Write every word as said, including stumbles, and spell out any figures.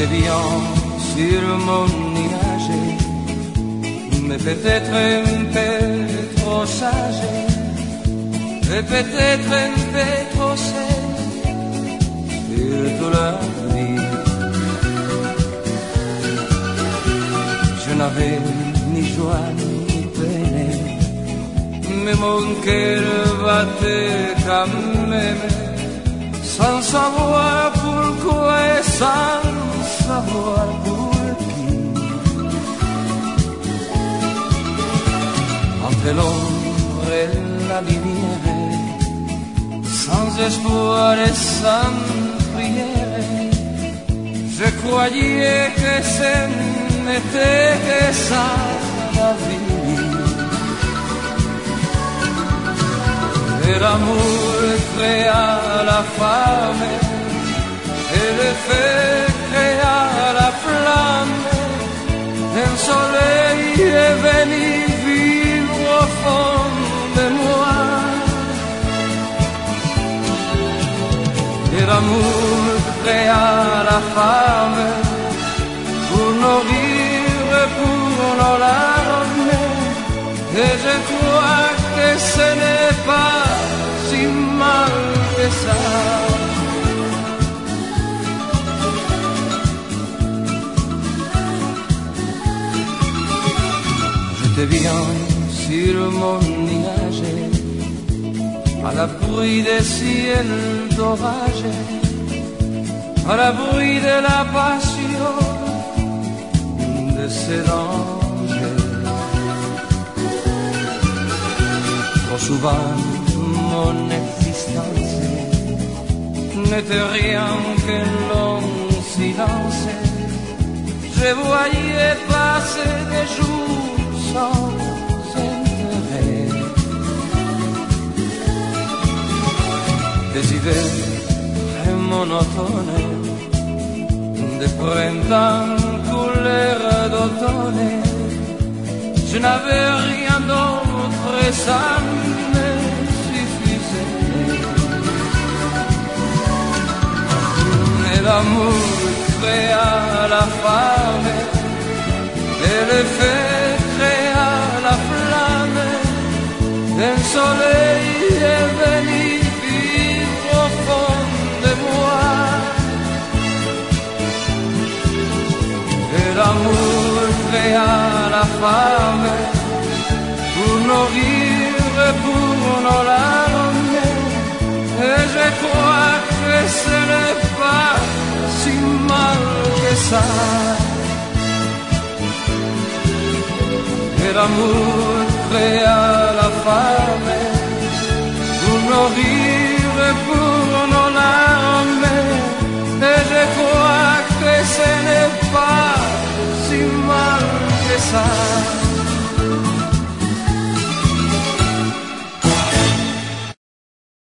J'étais bien sur mon nuage, mais peut-être un peu trop sage, et peut-être un peu trop seul sur toute la vie. Je n'avais ni joie ni peine, mais mon cœur battait quand même, sans savoir pourquoi et sans savoir pour qui. Entre l'ombre et la lumière, sans espoir et sans prière, je croyais que ce n'était que ça la vie. Et l'amour créa la femme, et le feu créa la flamme. Un soleil est venu vivre au fond de moi. Et l'amour créa la femme pour nourrir, pour nos larmes. Et je crois que ce n'est pas si mal que ça. J'étais bien sur mon nuage, à l'abri des ciels d'orage, à l'abri de la passion de ces anges. Trop souvent mon existence n'était rien qu'un long silence. Je voyais passer des jours sans intérêt, des hivers monotones, des printemps couleur d'automne. Je n'avais rien d'autre et ça me suffisait. Mais l'amour créa la femme, et le feu créa la flamme. Un soleil est venu vivre au fond de moi. Et l'amour créa la femme pour nourrir, pour nos larmes. Et je crois que ce n'est pas si mal que ça. Et l'amour créa la femme pour nourrir, pour nos larmes. Et je crois que ce n'est pas si mal que ça.